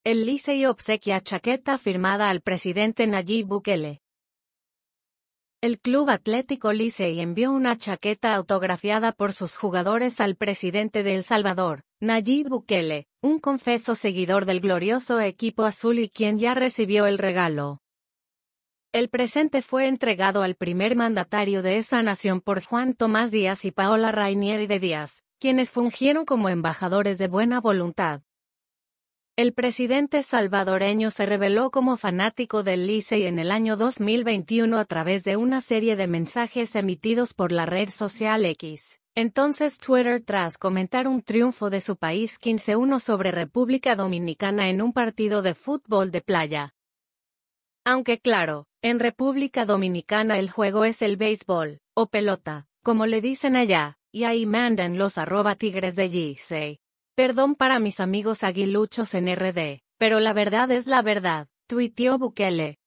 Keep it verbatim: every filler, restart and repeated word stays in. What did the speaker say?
El Licey obsequia chaqueta firmada al presidente Nayib Bukele. El Club Atlético Licey envió una chaqueta autografiada por sus jugadores al presidente de El Salvador, Nayib Bukele, un confeso seguidor del glorioso equipo azul y quien ya recibió el regalo. El presente fue entregado al primer mandatario de esa nación por Juan Tomás Díaz y Paola Rainieri de Díaz, quienes fungieron como embajadores de buena voluntad. El presidente salvadoreño se reveló como fanático del Licey en el año dos mil veintiuno a través de una serie de mensajes emitidos por la red social X, entonces Twitter, tras comentar un triunfo de su país quince a uno sobre República Dominicana en un partido de fútbol de playa. Aunque claro, en República Dominicana el juego es el béisbol, o pelota, como le dicen allá, y ahí mandan los arroba tigres de Licey. Perdón para mis amigos aguiluchos en R D, pero la verdad es la verdad, tuiteó Bukele.